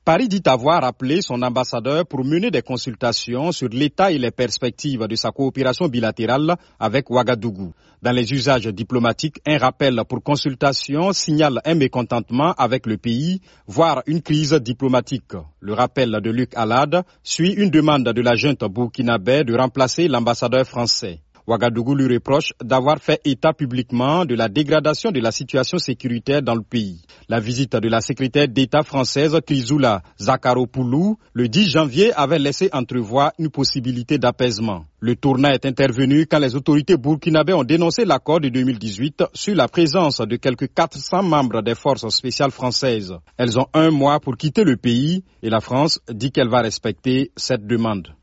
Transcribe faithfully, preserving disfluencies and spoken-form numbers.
Paris dit avoir appelé son ambassadeur pour mener des consultations sur l'état et les perspectives de sa coopération bilatérale avec Ouagadougou. Dans les usages diplomatiques, un rappel pour consultation signale un mécontentement avec le pays, voire une crise diplomatique. Le rappel de Luc Alade suit une demande de la junte burkinabé de remplacer l'ambassadeur français. Ouagadougou lui reproche d'avoir fait état publiquement de la dégradation de la situation sécuritaire dans le pays. La visite de la secrétaire d'État française Chrysoula Zakharopoulou le dix janvier avait laissé entrevoir une possibilité d'apaisement. Le tournant est intervenu quand les autorités burkinabées ont dénoncé l'accord de deux mille dix-huit sur la présence de quelques quatre cents membres des forces spéciales françaises. Elles ont un mois pour quitter le pays et la France dit qu'elle va respecter cette demande.